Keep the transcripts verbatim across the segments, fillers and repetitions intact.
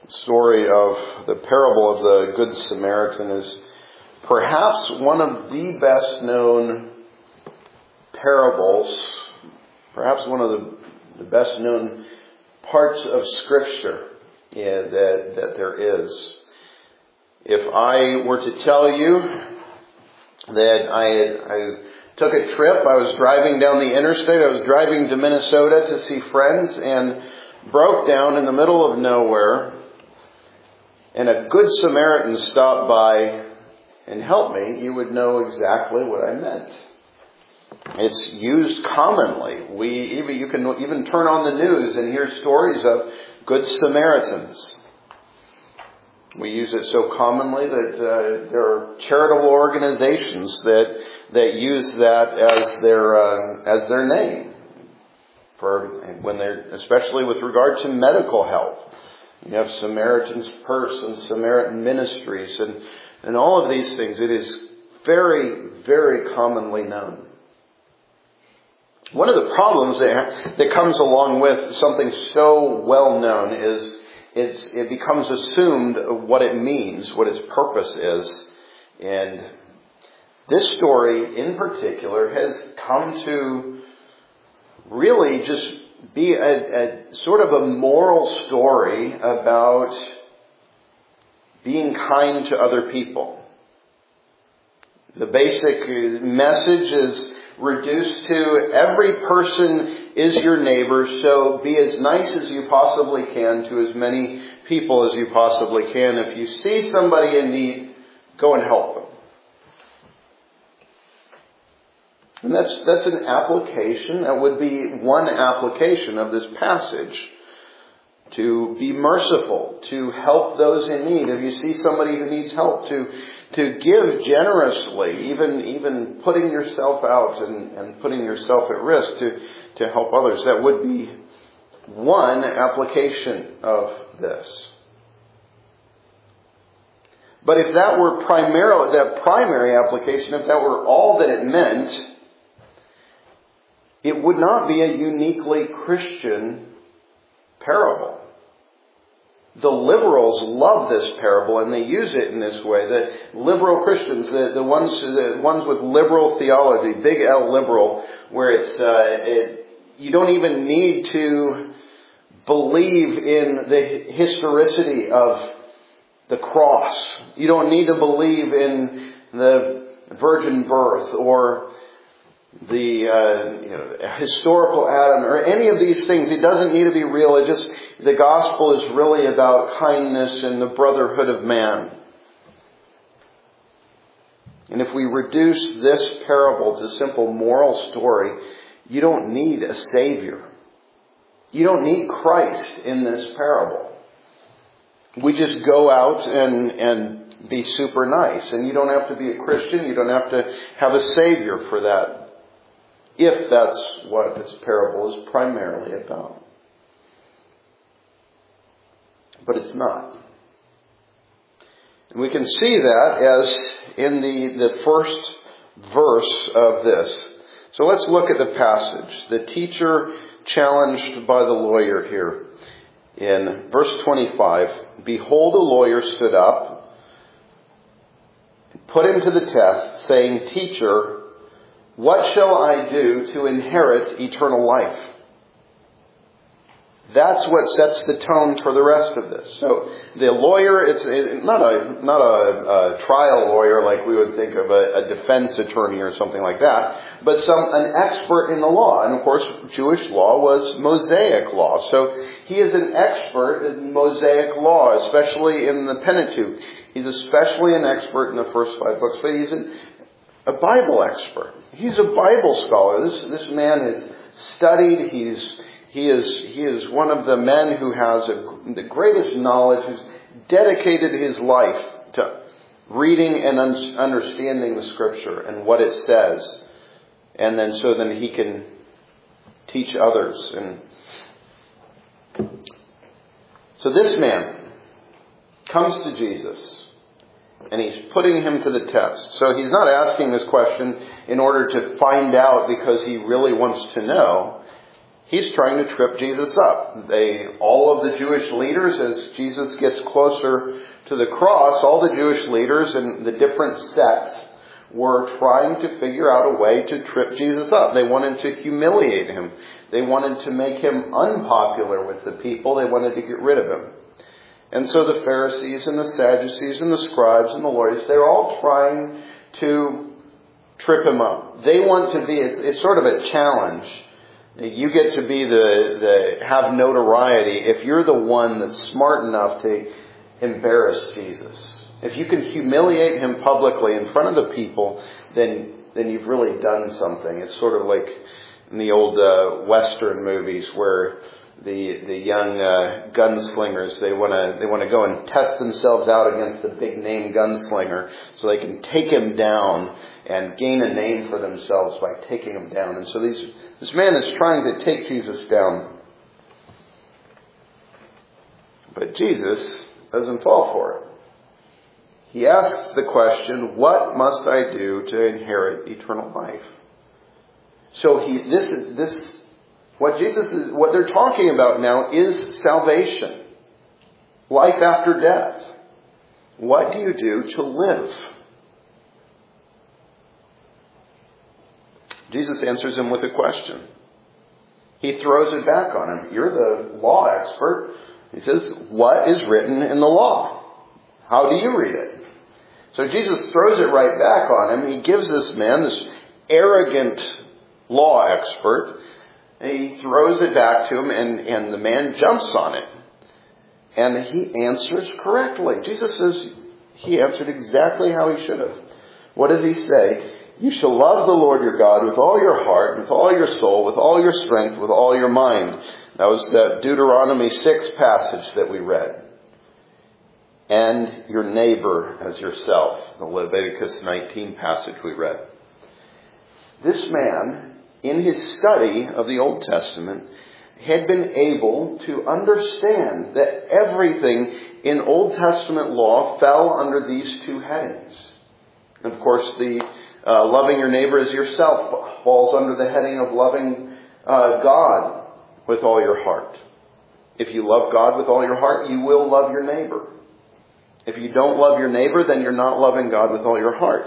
story of the parable of the Good Samaritan is perhaps one of the best known parables, perhaps one of the, the best known parts of Scripture yeah, that, that there is. If I were to tell you that I, I took a trip, I was driving down the interstate, I was driving to Minnesota to see friends and broke down in the middle of nowhere, and a Good Samaritan stopped by and helped me, you would know exactly what I meant. It's used commonly. We even you can even turn on the news and hear stories of Good Samaritans. We use it so commonly that uh, there are charitable organizations that that use that as their uh, as their name for when they're, especially with regard to medical help. You have Samaritan's Purse and Samaritan Ministries and, and all of these things. It is very, very commonly known. One of the problems that, that comes along with something so well known is it's, it becomes assumed what it means, what its purpose is. And this story in particular has come to really just be a, a sort of a moral story about being kind to other people. The basic message is reduced to every person is your neighbor, so be as nice as you possibly can to as many people as you possibly can. If you see somebody in need, go and help them. And that's that's an application, that would be one application of this passage. To be merciful, to help those in need. If you see somebody who needs help, to to give generously, even even putting yourself out and, and putting yourself at risk to, to help others. That would be one application of this. But if that were primarily, that primary application, if that were all that it meant, it would not be a uniquely Christian parable. The liberals love this parable and they use it in this way. The liberal Christians, the, the ones the ones with liberal theology, big L liberal, where it's uh, it, you don't even need to believe in the historicity of the cross. You don't need to believe in the virgin birth or the uh, you know, historical Adam or any of these things. It doesn't need to be real. It just the gospel is really about kindness and the brotherhood of man. And if we reduce this parable to simple moral story, you don't need a savior. You don't need Christ in this parable. We just go out and and be super nice, and you don't have to be a Christian. You don't have to have a savior for that. If that's what this parable is primarily about. But it's not. And we can see that as in the, the first verse of this. So let's look at the passage. The teacher challenged by the lawyer here. In verse twenty-five, behold, a lawyer stood up, put him to the test, saying, Teacher, what shall I do to inherit eternal life? That's what sets the tone for the rest of this. So the lawyer, it's not a not a, a trial lawyer like we would think of a, a defense attorney or something like that, but some an expert in the law. And of course, Jewish law was Mosaic law. So he is an expert in Mosaic law, especially in the Pentateuch. He's especially an expert in the first five books, but he's an, a Bible expert. He's a Bible scholar. This this man is studied. He's he is he is one of the men who has a, the greatest knowledge. Who's dedicated his life to reading and un- understanding the Scripture and what it says, and then so then he can teach others. And so this man comes to Jesus. And he's putting him to the test. So he's not asking this question in order to find out because he really wants to know. He's trying to trip Jesus up. They, all of the Jewish leaders, as Jesus gets closer to the cross, all the Jewish leaders and the different sects were trying to figure out a way to trip Jesus up. They wanted to humiliate him. They wanted to make him unpopular with the people. They wanted to get rid of him. And so the Pharisees and the Sadducees and the scribes and the lawyers, they're all trying to trip him up. They want to be, it's, it's sort of a challenge. You get to be the, the, have notoriety if you're the one that's smart enough to embarrass Jesus. If you can humiliate him publicly in front of the people, then then you've really done something. It's sort of like in the old uh, Western movies where the the young uh, gunslingers, they want to they want to go and test themselves out against a big name gunslinger so they can take him down and gain a name for themselves by taking him down. And so these this man is trying to take Jesus down. But Jesus doesn't fall for it. He asks the question, what must I do to inherit eternal life? So he, this is, this, what Jesus is, what they're talking about now is salvation. Life after death. What do you do to live? Jesus answers him with a question. He throws it back on him. You're the law expert. He says, what is written in the law? How do you read it? So Jesus throws it right back on him. He gives this man, this arrogant law expert, and he throws it back to him, and, and the man jumps on it. And he answers correctly. Jesus says he answered exactly how he should have. What does he say? You shall love the Lord your God with all your heart, with all your soul, with all your strength, with all your mind. That was the Deuteronomy six passage that we read. And your neighbor as yourself, the Leviticus nineteen passage we read. This man, in his study of the Old Testament, had been able to understand that everything in Old Testament law fell under these two headings. And of course, the uh, loving your neighbor as yourself falls under the heading of loving uh, God with all your heart. If you love God with all your heart, you will love your neighbor. If you don't love your neighbor, then you're not loving God with all your heart.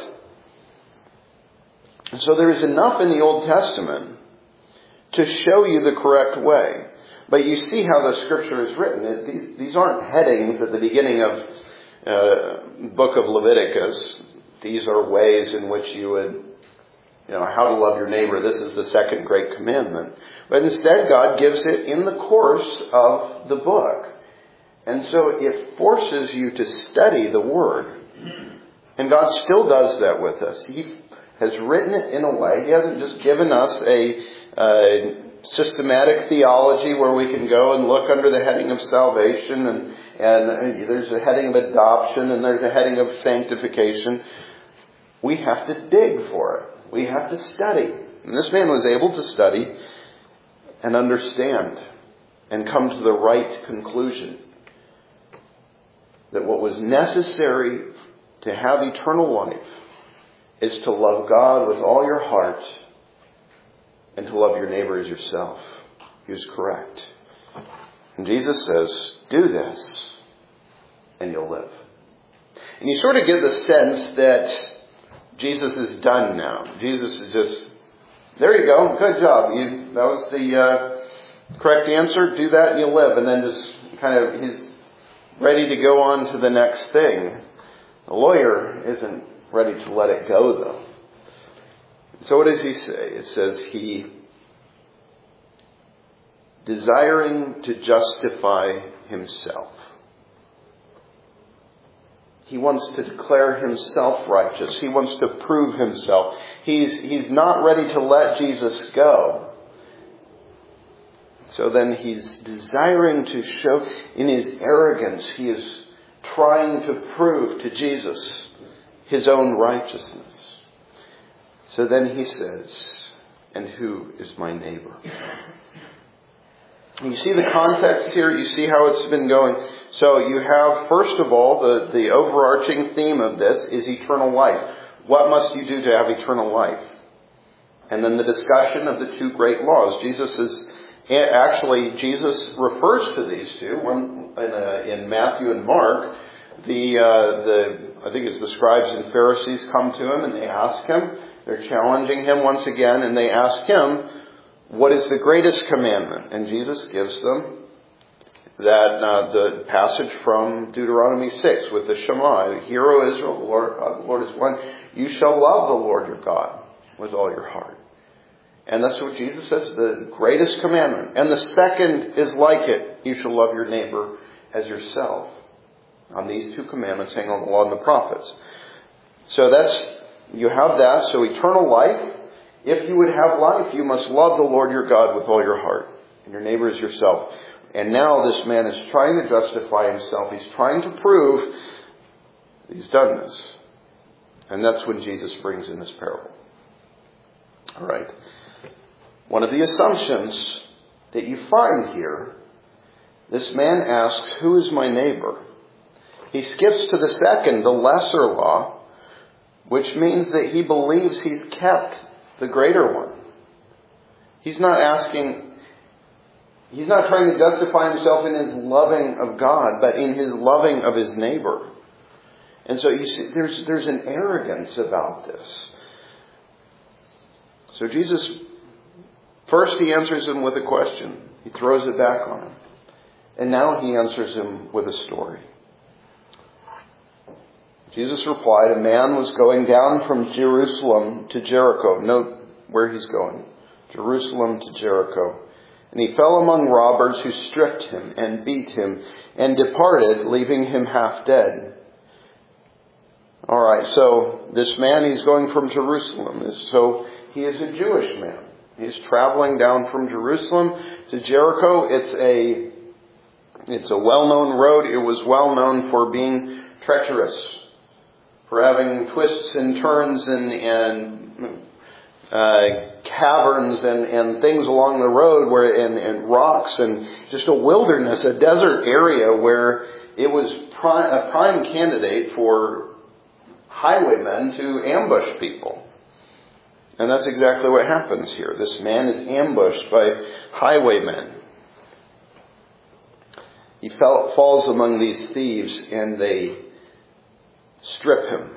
And so there is enough in the Old Testament to show you the correct way. But you see how the Scripture is written. These, these aren't headings at the beginning of uh, book of Leviticus. These are ways in which you would, you know, how to love your neighbor. This is the second great commandment. But instead, God gives it in the course of the book. And so it forces you to study the Word. And God still does that with us. He has written it in a way. He hasn't just given us a, a systematic theology where we can go and look under the heading of salvation. And, and there's a heading of adoption and there's a heading of sanctification. We have to dig for it. We have to study. And this man was able to study and understand and come to the right conclusion. That what was necessary to have eternal life is to love God with all your heart and to love your neighbor as yourself. He was correct. And Jesus says, do this and you'll live. And you sort of get the sense that Jesus is done now. Jesus is just, there you go, good job. You, that was the uh, correct answer. Do that and you'll live. And then just kind of, he's ready to go on to the next thing. The lawyer isn't ready to let it go, though. So what does he say? It says he, desiring to justify himself. He wants to declare himself righteous. He wants to prove himself. He's, he's not ready to let Jesus go. So then he's desiring to show, in his arrogance, he is trying to prove to Jesus his own righteousness. So then he says, and who is my neighbor? You see the context here. You see how it's been going. So you have, first of all, the, the overarching theme of this is eternal life. What must you do to have eternal life? And then the discussion of the two great laws. Jesus is Actually, Jesus refers to these two. One in, uh, in Matthew and Mark, the uh, the I think it's the scribes and Pharisees come to him and they ask him. They're challenging him once again, and they ask him, "What is the greatest commandment?" And Jesus gives them that uh, the passage from Deuteronomy six with the Shema: "Hear, O Israel, the Lord, God, the Lord is one. You shall love the Lord your God with all your heart." And that's what Jesus says, the greatest commandment. And the second is like it. You shall love your neighbor as yourself. On these two commandments hang on the law and the prophets. So that's, you have that. So eternal life. If you would have life, you must love the Lord your God with all your heart. And your neighbor as yourself. And now this man is trying to justify himself. He's trying to prove he's done this. And that's when Jesus brings in this parable. All right. One of the assumptions that you find here, this man asks, "Who is my neighbor?" He skips to the second, the lesser law, which means that he believes he's kept the greater one. He's not asking, he's not trying to justify himself in his loving of God, but in his loving of his neighbor. And so you see, there's, there's an arrogance about this. So Jesus, first he answers him with a question. He throws it back on him. And now he answers him with a story. Jesus replied, "A man was going down from Jerusalem to Jericho." Note where he's going. Jerusalem to Jericho. "And he fell among robbers who stripped him and beat him and departed, leaving him half dead." All right, so this man, he's going from Jerusalem. So he is a Jewish man. He's traveling down from Jerusalem to Jericho. It's a, it's a well-known road. It was well known for being treacherous, for having twists and turns and, and uh, caverns and, and things along the road where and, and rocks and just a wilderness, a desert area where it was prime, a prime candidate for highwaymen to ambush people. And that's exactly what happens here. This man is ambushed by highwaymen. He fell, falls among these thieves and they strip him.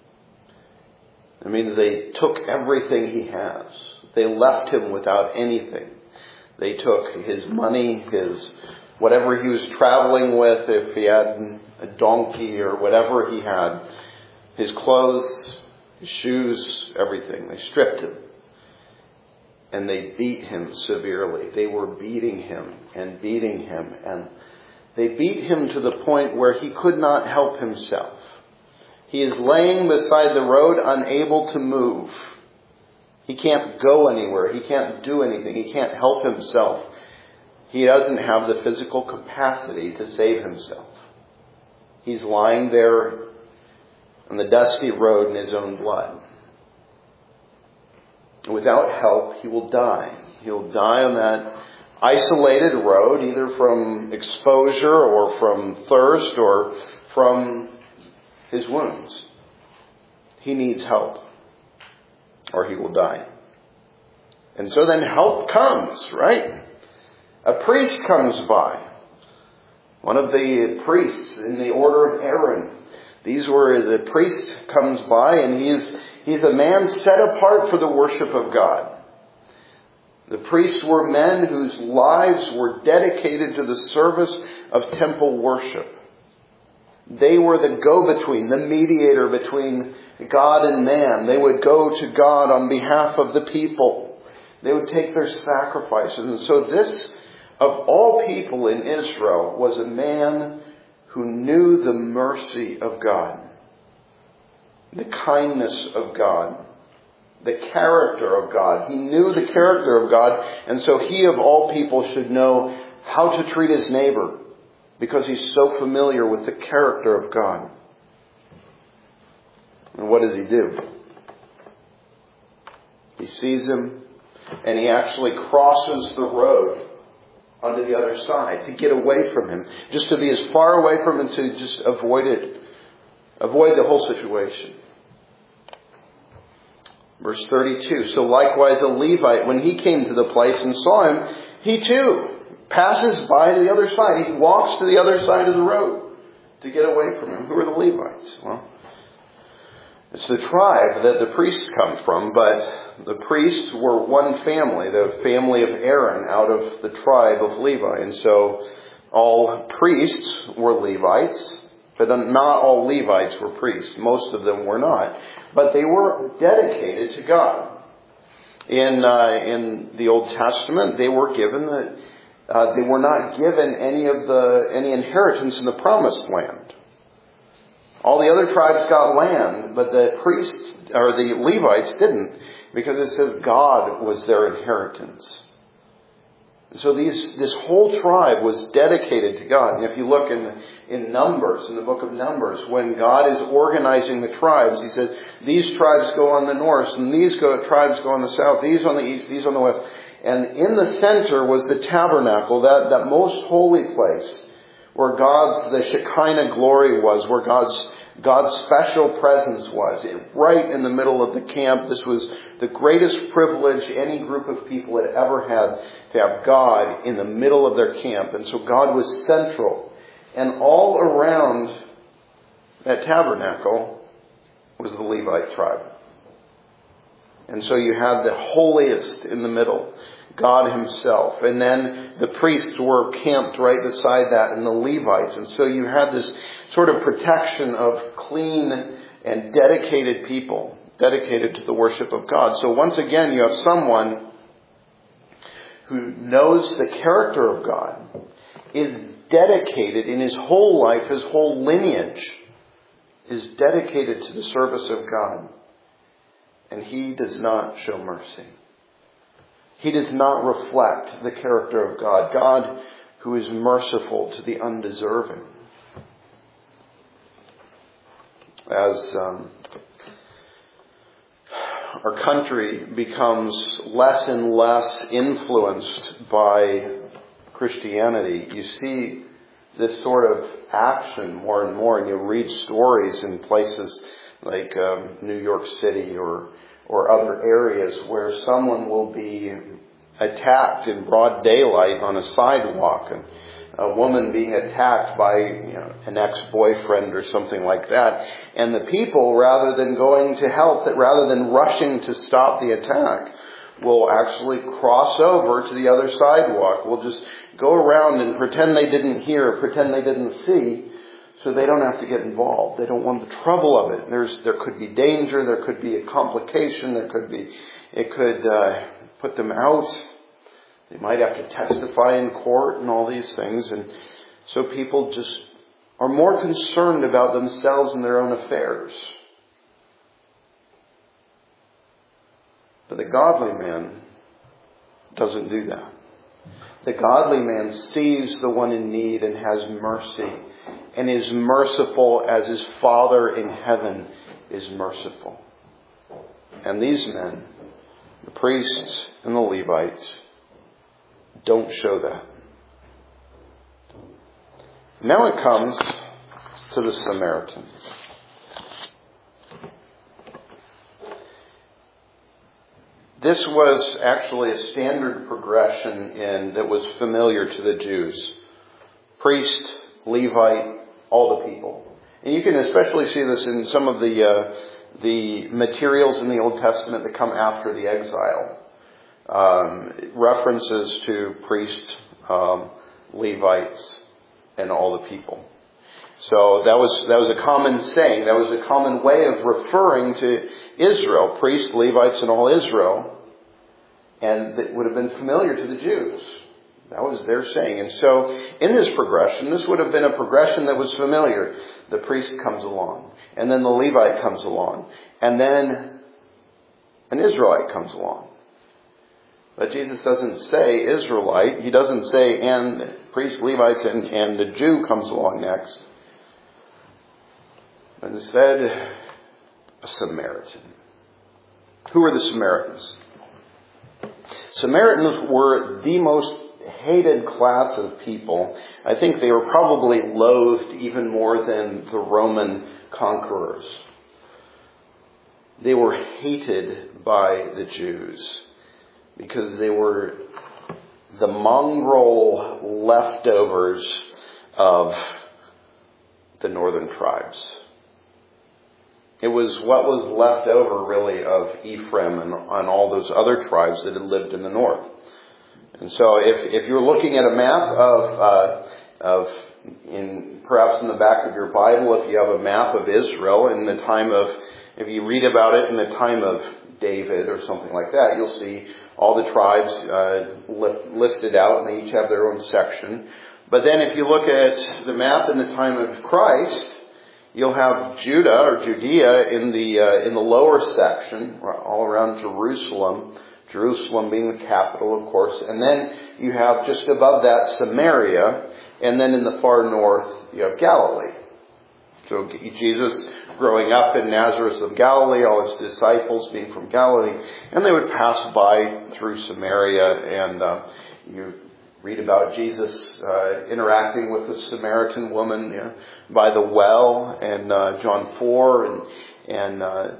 It means they took everything he has. They left him without anything. They took his money, his whatever he was traveling with, if he had a donkey or whatever he had, his clothes, his shoes, everything. They stripped him. And they beat him severely. They were beating him and beating him. And they beat him to the point where he could not help himself. He is laying beside the road, unable to move. He can't go anywhere. He can't do anything. He can't help himself. He doesn't have the physical capacity to save himself. He's lying there on the dusty road in his own blood. Without help, he will die. He'll die on that isolated road, either from exposure or from thirst or from his wounds. He needs help, or he will die. And so then help comes, right? A priest comes by. One of the priests in the order of Aaron. These were, the priest comes by and he is, he's a man set apart for the worship of God. The priests were men whose lives were dedicated to the service of temple worship. They were the go-between, the mediator between God and man. They would go to God on behalf of the people. They would take their sacrifices. And so this, of all people in Israel, was a man who knew the mercy of God, the kindness of God, the character of God. He knew the character of God, and so he of all people should know how to treat his neighbor because he's so familiar with the character of God. And what does he do? He sees him and he actually crosses the road onto the other side to get away from him, just to be as far away from him to just avoid it, avoid the whole situation. Verse thirty-two, so likewise a Levite, when he came to the place and saw him, he too passes by to the other side. He walks to the other side of the road to get away from him. Who are the Levites? Well, it's the tribe that the priests come from, but the priests were one family, the family of Aaron out of the tribe of Levi. And so all priests were Levites, but not all Levites were priests. Most of them were not. But they were dedicated to God. In uh, in the Old Testament, they were given the, uh, they were not given any of the any inheritance in the Promised Land. All the other tribes got land, but the priests or the Levites didn't, because it says God was their inheritance. So these this whole tribe was dedicated to God. And if you look in in Numbers, in the book of Numbers, when God is organizing the tribes, He says these tribes go on the north, and these go, tribes go on the south, these on the east, these on the west. And in the center was the tabernacle, that, that most holy place, where God's, the Shekinah glory was, where God's God's special presence was, right in the middle of the camp. This was the greatest privilege any group of people had ever had, to have God in the middle of their camp. And so God was central. And all around that tabernacle was the Levite tribe. And so you had the holiest in the middle, God Himself. And then the priests were camped right beside that, and the Levites. And so you had this sort of protection of clean and dedicated people, dedicated to the worship of God. So once again, you have someone who knows the character of God, is dedicated in his whole life, his whole lineage is dedicated to the service of God. And he does not show mercy. He does not reflect the character of God. God who is merciful to the undeserving. As um, our country becomes less and less influenced by Christianity, you see this sort of action more and more. And you read stories in places like um, New York City or or other areas where someone will be attacked in broad daylight on a sidewalk, and a woman being attacked by, you know, an ex-boyfriend or something like that. And the people, rather than going to help, that rather than rushing to stop the attack, will actually cross over to the other sidewalk. Will just go around and pretend they didn't hear, pretend they didn't see, so they don't have to get involved. They don't want the trouble of it. There's, there could be danger. There could be a complication. There could be, it could uh, put them out. They might have to testify in court and all these things. And so people just are more concerned about themselves and their own affairs. But the godly man doesn't do that. The godly man sees the one in need and has mercy, and is merciful as his Father in heaven is merciful. And these men, the priests and the Levites, don't show that. Now it comes to the Samaritan. This was actually a standard progression in, that was familiar to the Jews. Priest, Levite, all the people. And you can especially see this in some of the uh, the materials in the Old Testament that come after the exile. Um, references to priests, um, Levites, and all the people. So that was that was a common saying. That was a common way of referring to Israel, priests, Levites, and all Israel. And that would have been familiar to the Jews. That was their saying. And so in this progression, this would have been a progression that was familiar. The priest comes along, and then the Levite comes along, and then an Israelite comes along. But Jesus doesn't say Israelite. He doesn't say and priest, Levites, and, and the Jew comes along next. But instead, a Samaritan. Who are the Samaritans? Samaritans were the most hated class of people. I think they were probably loathed even more than the Roman conquerors. They were hated by the Jews because they were the mongrel leftovers of the northern tribes. It was what was left over really of Ephraim and, and all those other tribes that had lived in the north. And so if, if you're looking at a map of, uh, of in perhaps in the back of your Bible, if you have a map of Israel in the time of, if you read about it in the time of David or something like that, you'll see all the tribes uh, listed out, and they each have their own section. But then if you look at the map in the time of Christ, you'll have Judah or Judea in the uh, in the lower section, all around Jerusalem. Jerusalem being the capital, of course. And then you have just above that Samaria, and then in the far north you have Galilee. So Jesus growing up in Nazareth of Galilee, all his disciples being from Galilee, and they would pass by through Samaria, and uh, you read about Jesus uh, interacting with the Samaritan woman, you know, by the well, and uh, John four, and and uh,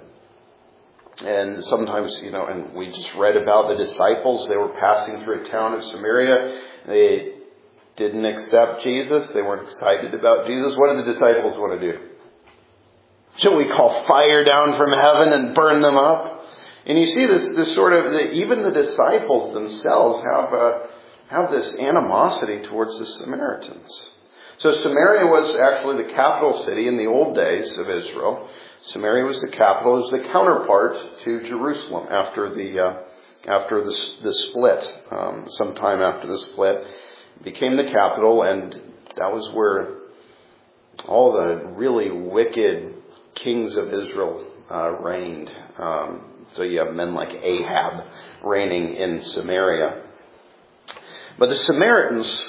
and sometimes, you know, and we just read about the disciples. They were passing through a town of Samaria. They didn't accept Jesus. They weren't excited about Jesus. What did the disciples want to do? Shall we call fire down from heaven and burn them up? And you see this, this sort of, even the disciples themselves have a, have this animosity towards the Samaritans. So Samaria was actually the capital city in the old days of Israel. Samaria was the capital, it was the counterpart to Jerusalem after the uh, after the, the split. Um, sometime after the split, it became the capital, and that was where all the really wicked kings of Israel uh, reigned. Um, so you have men like Ahab reigning in Samaria. But the Samaritans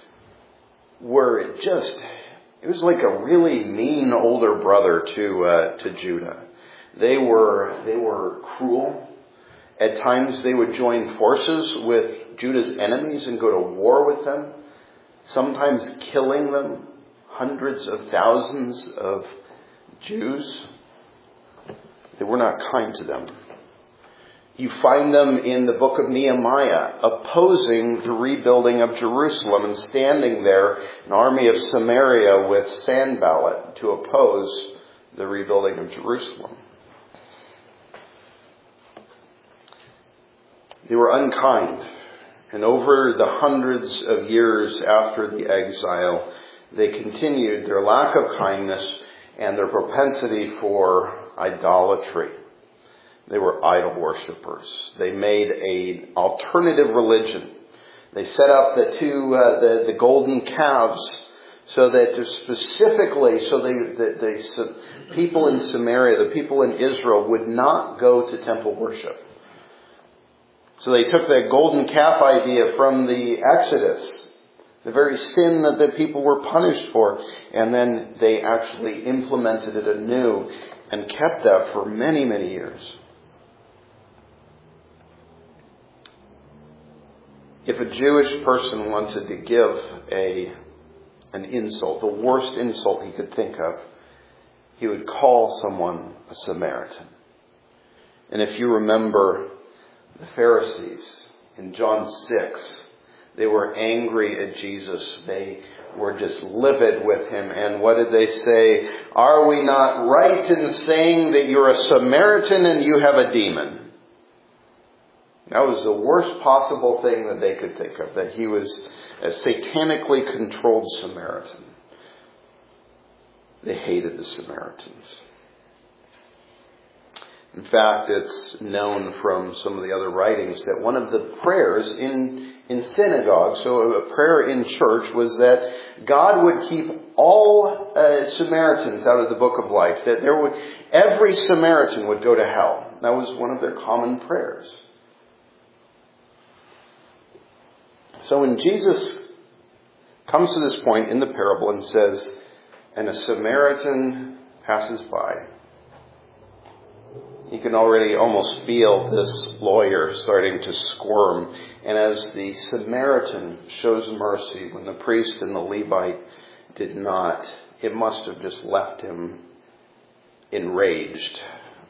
were just, it was like a really mean older brother to uh, to Judah. They were they were cruel. At times they would join forces with Judah's enemies and go to war with them, sometimes killing them, hundreds of thousands of Jews. They were not kind to them. You find them in the book of Nehemiah opposing the rebuilding of Jerusalem and standing there, an army of Samaria with Sanballat to oppose the rebuilding of Jerusalem. They were unkind, and over the hundreds of years after the exile, they continued their lack of kindness and their propensity for idolatry. They were idol worshippers. They made an alternative religion. They set up the two, uh, the, the golden calves, so that specifically, so they, the, the people in Samaria, the people in Israel, would not go to temple worship. So they took that golden calf idea from the Exodus, the very sin that the people were punished for, and then they actually implemented it anew and kept that for many, many years. If a Jewish person wanted to give a an insult, the worst insult he could think of, he would call someone a Samaritan. And if you remember the Pharisees in John six, they were angry at Jesus. They were just livid with him. And what did they say? Are we not right in saying that you're a Samaritan and you have a demon? That was the worst possible thing that they could think of, that he was a satanically controlled Samaritan. They hated the Samaritans. In fact, it's known from some of the other writings that one of the prayers in, in synagogue, so a prayer in church, was that God would keep all uh, Samaritans out of the book of life, that there would every Samaritan would go to hell. That was one of their common prayers. So when Jesus comes to this point in the parable and says, and a Samaritan passes by, you can already almost feel this lawyer starting to squirm. And as the Samaritan shows mercy when the priest and the Levite did not, it must have just left him enraged.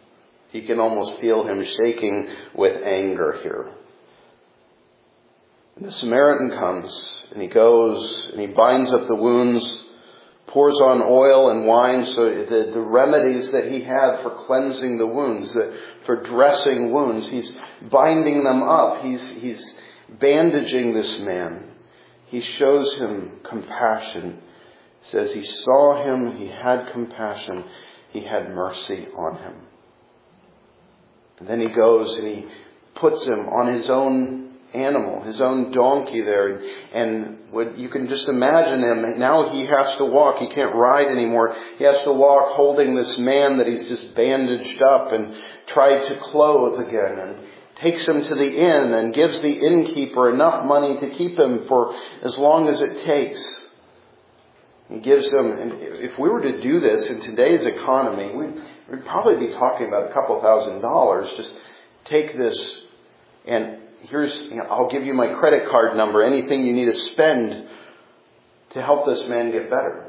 You can almost feel him shaking with anger here. And the Samaritan comes, and he goes, and he binds up the wounds, pours on oil and wine, so the, the remedies that he had for cleansing the wounds, the, for dressing wounds, he's binding them up. He's, he's bandaging this man. He shows him compassion. He says he saw him, he had compassion, he had mercy on him. And then he goes and he puts him on his own animal, his own donkey there. And what you can just imagine him. Now he has to walk. He can't ride anymore. He has to walk holding this man that he's just bandaged up and tried to clothe again. And takes him to the inn and gives the innkeeper enough money to keep him for as long as it takes. He gives them, and if we were to do this in today's economy, we'd, we'd probably be talking about a couple thousand dollars. Just take this and here's, you know, I'll give you my credit card number, anything you need to spend to help this man get better.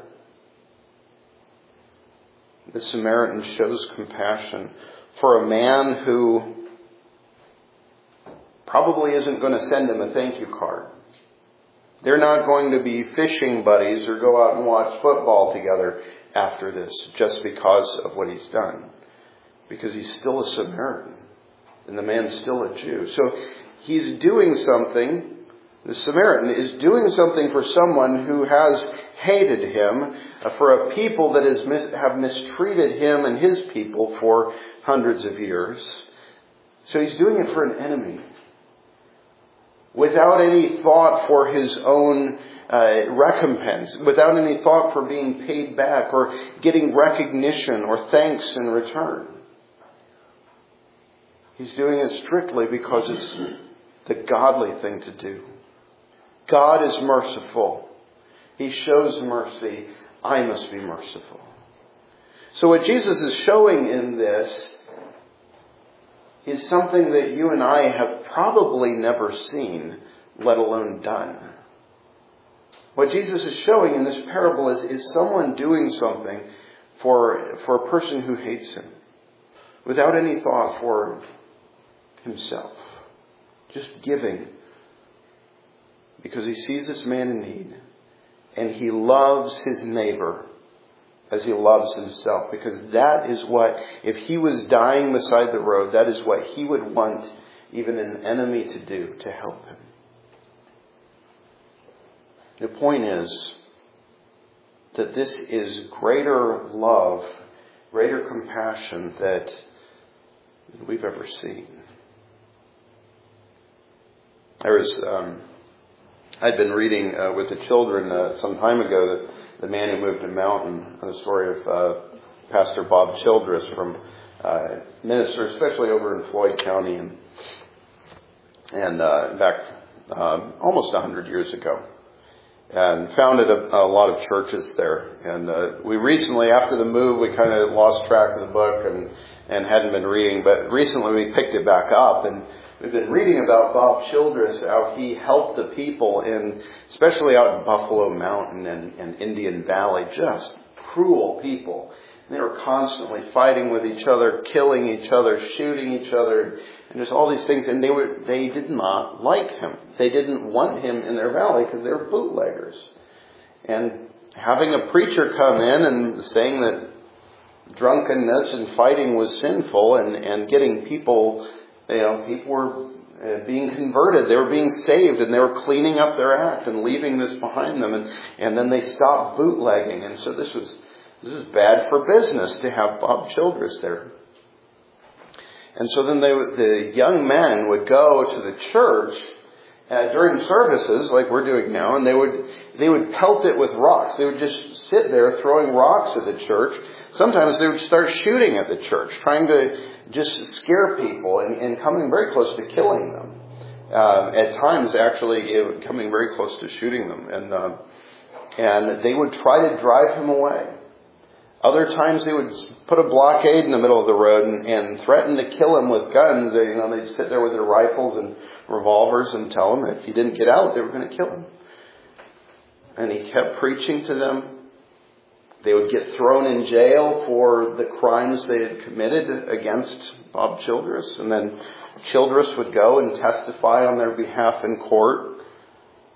The Samaritan shows compassion for a man who probably isn't going to send him a thank you card. They're not going to be fishing buddies or go out and watch football together after this just because of what he's done. Because he's still a Samaritan and the man's still a Jew. So he's doing something, the Samaritan is doing something for someone who has hated him, for a people that has mis- have mistreated him and his people for hundreds of years. So he's doing it for an enemy. Without any thought for his own uh, recompense, without any thought for being paid back or getting recognition or thanks in return. He's doing it strictly because it's the godly thing to do. God is merciful. He shows mercy. I must be merciful. So what Jesus is showing in this is something that you and I have probably never seen, let alone done. What Jesus is showing in this parable is, is someone doing something for, for a person who hates him without any thought for himself. Just giving because he sees this man in need and he loves his neighbor as he loves himself, because that is what, if he was dying beside the road, that is what he would want even an enemy to do to help him. The point is that this is greater love, greater compassion that we've ever seen. There was, um, I'd been reading uh, with the children uh, some time ago that the man who moved a mountain, the story of uh, Pastor Bob Childress from uh, minister, especially over in Floyd County, and and uh, back um, almost a hundred years ago, and founded a, a lot of churches there. And uh, we recently, after the move, we kind of lost track of the book and and hadn't been reading, but recently we picked it back up and. We've been reading about Bob Childress, how he helped the people in, especially out in Buffalo Mountain and, and Indian Valley, just cruel people. And they were constantly fighting with each other, killing each other, shooting each other, and just all these things. And they were, they did not like him. They didn't want him in their valley because they were bootleggers. And having a preacher come in and saying that drunkenness and fighting was sinful, and, and getting people, you know, people were uh, being converted. They were being saved, and they were cleaning up their act and leaving this behind them. And, and then they stopped bootlegging. And so this was this is bad for business to have Bob Childress there. And so then they, the young men would go to the church uh, during services, like we're doing now, and they would they would pelt it with rocks. They would just sit there throwing rocks at the church. Sometimes they would start shooting at the church, trying to just scare people and, and coming very close to killing them. Uh, at times, actually, it would, coming very close to shooting them. And uh, and they would try to drive him away. Other times, they would put a blockade in the middle of the road and, and threaten to kill him with guns. They, you know, they'd sit there with their rifles and revolvers and tell him if he didn't get out, they were going to kill him. And he kept preaching to them. They would get thrown in jail for the crimes they had committed against Bob Childress. And then Childress would go and testify on their behalf in court.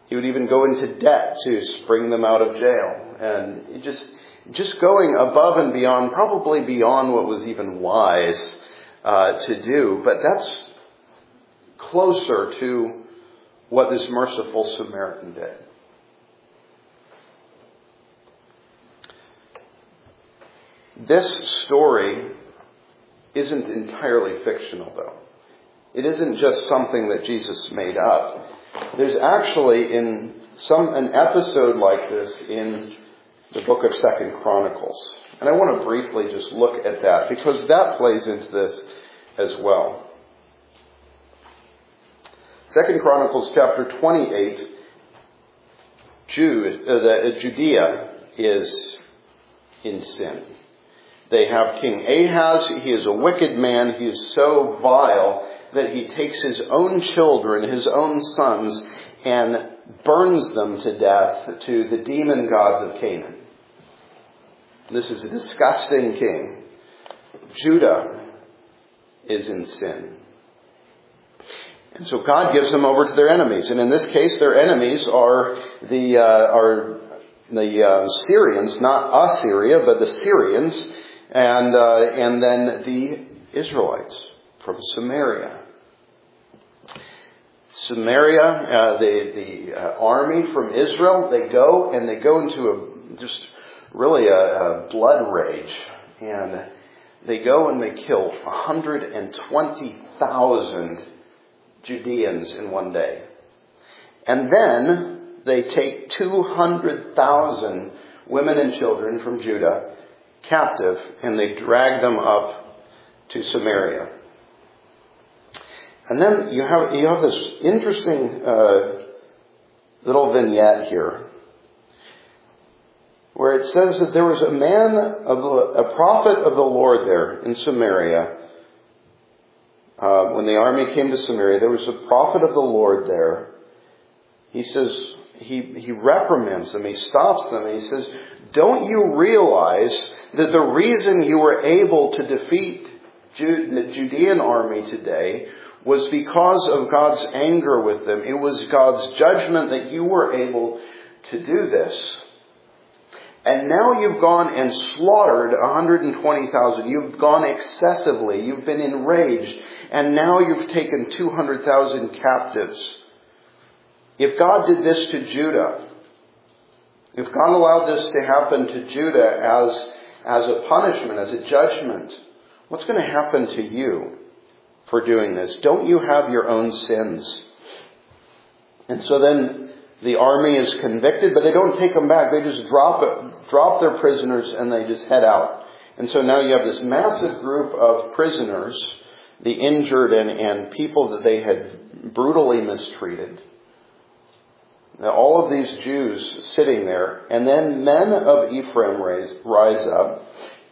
He would even go into debt to spring them out of jail. And just, just going above and beyond, probably beyond what was even wise uh, to do. But that's closer to what this merciful Samaritan did. This story isn't entirely fictional, though. It isn't just something that Jesus made up. There's actually in some an episode like this in the book of Second Chronicles. And I want to briefly just look at that because that plays into this as well. Second Chronicles chapter twenty-eight, Jude, uh, the, uh, Judea is in sin. They have King Ahaz. He is a wicked man. He is so vile that he takes his own children, his own sons, and burns them to death to the demon gods of Canaan. This is a disgusting king. Judah is in sin. And so God gives them over to their enemies. And in this case, their enemies are the uh, are the uh, Syrians, not Assyria, but the Syrians, and uh, and then the Israelites from Samaria. Samaria, uh, the the uh, army from Israel, they go and they go into a just really a, a blood rage, and they go and they kill one hundred twenty thousand Judeans in one day. And then they take two hundred thousand women and children from Judah captive, and they drag them up to Samaria. And then you have you have this interesting uh, little vignette here, where it says that there was a man, of the, a prophet of the Lord there in Samaria. Uh, when the army came to Samaria, there was a prophet of the Lord there. He says, he, he reprimands them, he stops them, and he says, don't you realize that the reason you were able to defeat Jude, the Judean army today was because of God's anger with them. It was God's judgment that you were able to do this. And now you've gone and slaughtered one hundred twenty thousand. You've gone excessively. You've been enraged. And now you've taken two hundred thousand captives. If God did this to Judah, if God allowed this to happen to Judah as, as a punishment, as a judgment, what's going to happen to you for doing this? Don't you have your own sins? And so then the army is convicted, but they don't take them back. They just drop it, drop their prisoners and they just head out. And so now you have this massive group of prisoners, the injured and, and people that they had brutally mistreated. Now all of these Jews sitting there, and then men of Ephraim rise, rise up,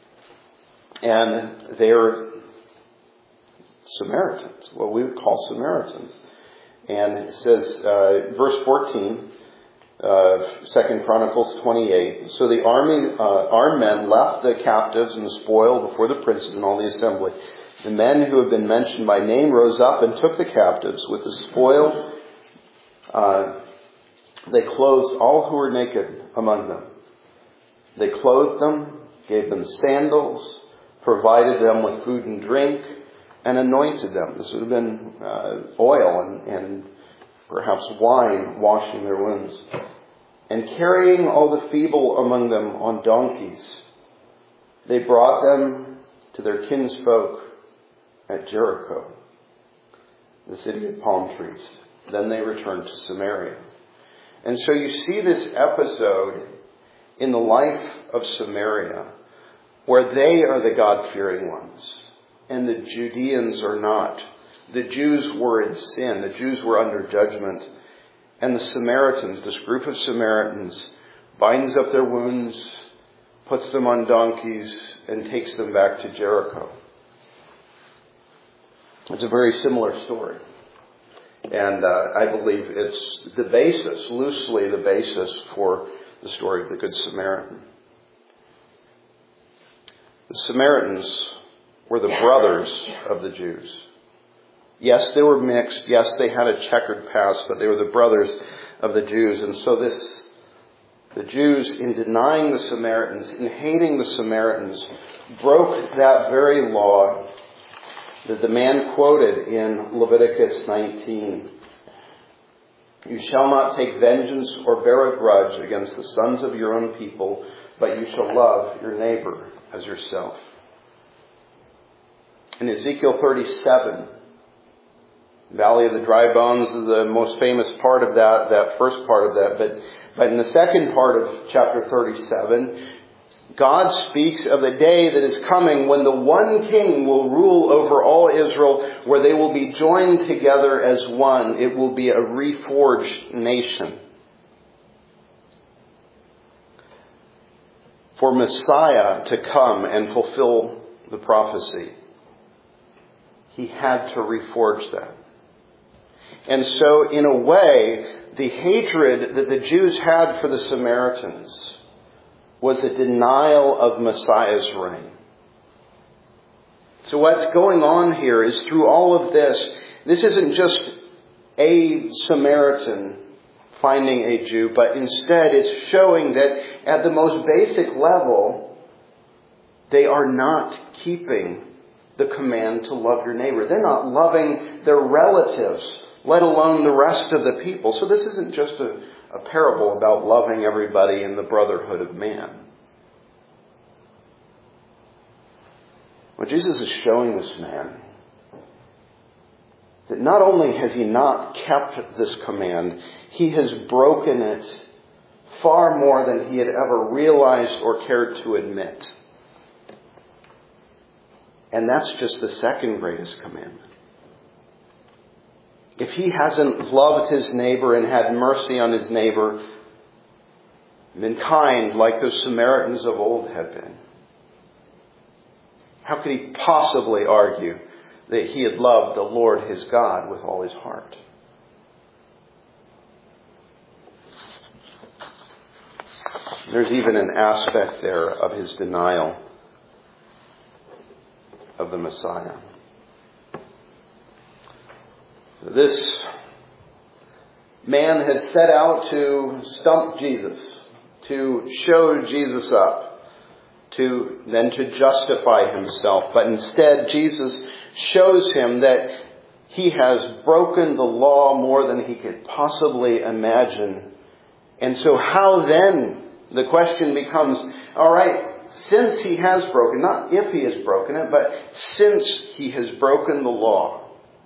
and they're Samaritans, what we would call Samaritans. And it says, uh, verse fourteen, uh, Second Chronicles twenty-eight. So the army, uh, armed men left the captives and the spoil before the princes and all the assembly. The men who have been mentioned by name rose up and took the captives with the spoil. Uh, they clothed all who were naked among them. They clothed them, gave them sandals, provided them with food and drink, and anointed them. This would have been uh, oil and, and perhaps wine washing their wounds. And carrying all the feeble among them on donkeys, they brought them to their kinsfolk at Jericho, the city of palm trees. Then they returned to Samaria. And so you see this episode in the life of Samaria, where they are the God-fearing ones, and the Judeans are not. The Jews were in sin. The Jews were under judgment. And the Samaritans, this group of Samaritans, binds up their wounds, puts them on donkeys, and takes them back to Jericho. It's a very similar story. And uh, I believe it's the basis, loosely the basis for the story of the Good Samaritan. The Samaritans were the brothers of the Jews. Yes, they were mixed. Yes, they had a checkered past, but they were the brothers of the Jews. And so this, the Jews, in denying the Samaritans, in hating the Samaritans, broke that very law that the man quoted in Leviticus nineteen. You shall not take vengeance or bear a grudge against the sons of your own people, but you shall love your neighbor as yourself. In Ezekiel thirty-seven, Valley of the Dry Bones is the most famous part of that, that first part of that. But, but in the second part of chapter thirty-seven, God speaks of a day that is coming when the one king will rule over all Israel, where they will be joined together as one. It will be a reforged nation. For Messiah to come and fulfill the prophecy, he had to reforge that. And so, in a way, the hatred that the Jews had for the Samaritans was a denial of Messiah's reign. So what's going on here is through all of this, this isn't just a Samaritan finding a Jew, but instead it's showing that at the most basic level, they are not keeping the command to love your neighbor. They're not loving their relatives, let alone the rest of the people. So this isn't just a, a parable about loving everybody in the brotherhood of man. What Jesus is showing this man, that not only has he not kept this command, he has broken it far more than he had ever realized or cared to admit. And that's just the second greatest commandment. If he hasn't loved his neighbor and had mercy on his neighbor, been kind like those Samaritans of old had been, how could he possibly argue that he had loved the Lord his God with all his heart? There's even an aspect there of his denial of the Messiah. This man had set out to stump Jesus, to show Jesus up, to then to justify himself. But instead, Jesus shows him that he has broken the law more than he could possibly imagine. And so how then, the question becomes, all right, since he has broken, not if he has broken it, but since he has broken the law,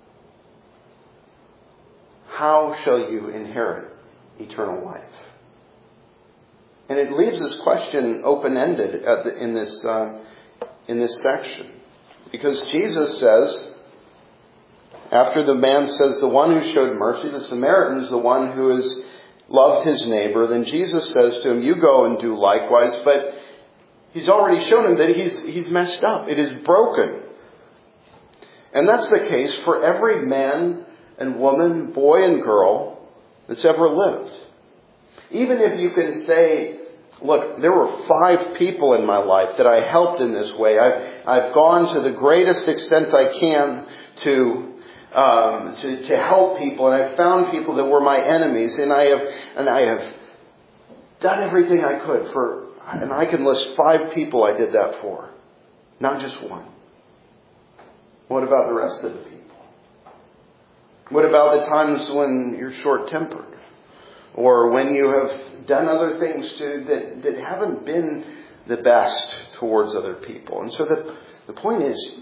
how shall you inherit eternal life? And it leaves this question open-ended at the, in this uh, in this section, because Jesus says, after the man says, "The one who showed mercy, the Samaritan, is the one who has loved his neighbor," then Jesus says to him, "You go and do likewise." But he's already shown him that he's he's messed up. It is broken, and that's the case for every man and woman, boy and girl that's ever lived. Even if you can say, look, there were five people in my life that I helped in this way. I've, I've gone to the greatest extent I can to, um, to, to help people. And I've found people that were my enemies. And I have, and I have done everything I could for, and I can list five people I did that for. Not just one. What about the rest of the people? What about the times when you're short-tempered? Or when you have done other things to, that, that haven't been the best towards other people? And so the, the point is,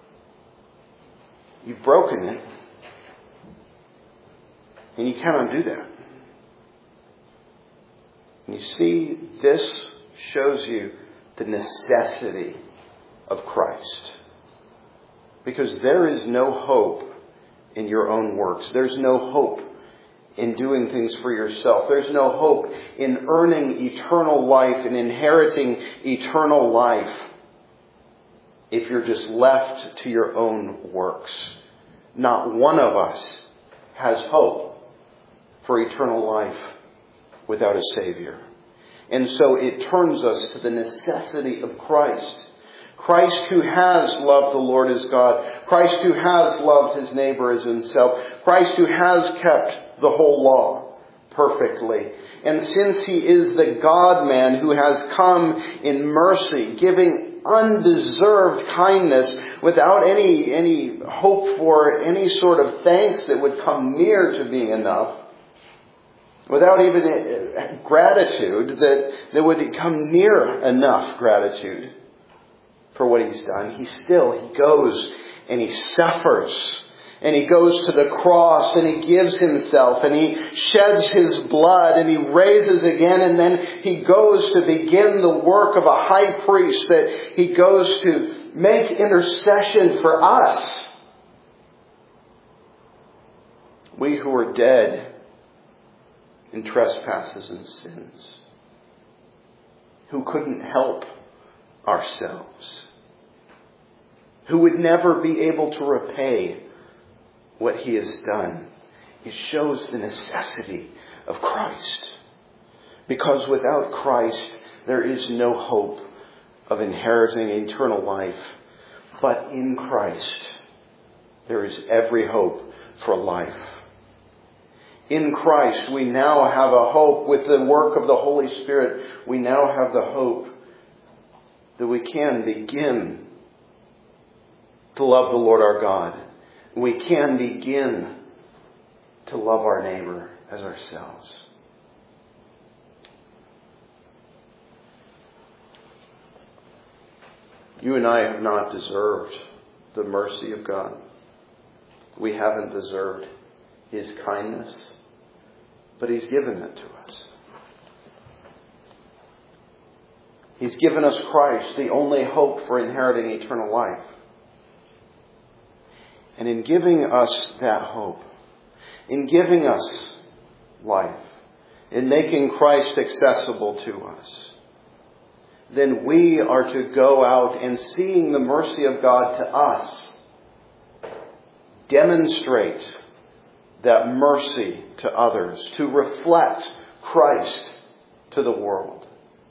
you've broken it. And you cannot do that. And you see, this shows you the necessity of Christ. Because there is no hope in your own works. There's no hope in doing things for yourself. There's no hope in earning eternal life and inheriting eternal life if you're just left to your own works. Not one of us has hope for eternal life without a Savior. And so it turns us to the necessity of Christ. Christ who has loved the Lord as God. Christ who has loved his neighbor as himself. Christ who has kept the whole law. perfectly. And since he is the God-man who has come in mercy, giving undeserved kindness without any, any hope for any sort of thanks that would come near to being enough, without even gratitude that, that would come near enough gratitude for what he's done, he still, he goes and he suffers. And he goes to the cross and he gives himself and he sheds his blood and he raises again, and then he goes to begin the work of a high priest, that he goes to make intercession for us. We who are dead in trespasses and sins, who couldn't help ourselves, who would never be able to repay what he has done. It shows the necessity of Christ. Because without Christ, there is no hope of inheriting eternal life. But in Christ, there is every hope for life. In Christ, we now have a hope. With the work of the Holy Spirit, we now have the hope that we can begin to love the Lord our God. We can begin to love our neighbor as ourselves. You and I have not deserved the mercy of God. We haven't deserved his kindness, but he's given it to us. He's given us Christ, the only hope for inheriting eternal life. And in giving us that hope, in giving us life, in making Christ accessible to us, then we are to go out and, seeing the mercy of God to us, demonstrate that mercy to others, to reflect Christ to the world.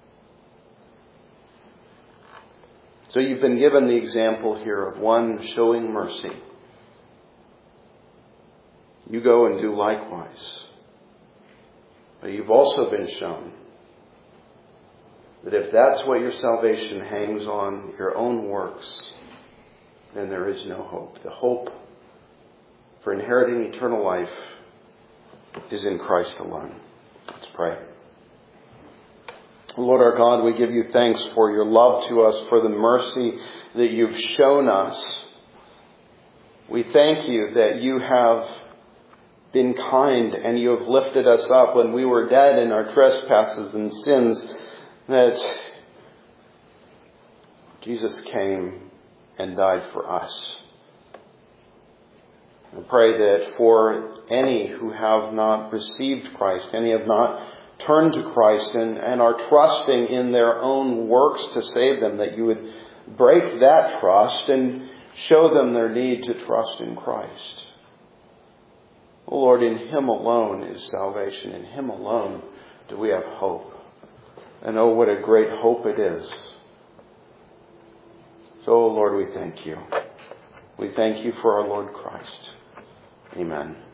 So you've been given the example here of one showing mercy. You go and do likewise. But you've also been shown that if that's what your salvation hangs on, your own works, then there is no hope. The hope for inheriting eternal life is in Christ alone. Let's pray. Lord our God, we give you thanks for your love to us, for the mercy that you've shown us. We thank you that you have been kind and you have lifted us up when we were dead in our trespasses and sins, that Jesus came and died for us. I pray that for any who have not received Christ, any have not turned to Christ and, and are trusting in their own works to save them, that you would break that trust and show them their need to trust in Christ. Oh Lord, in him alone is salvation. In him alone do we have hope. And oh, what a great hope it is. So, oh Lord, we thank you. We thank you for our Lord Christ. Amen.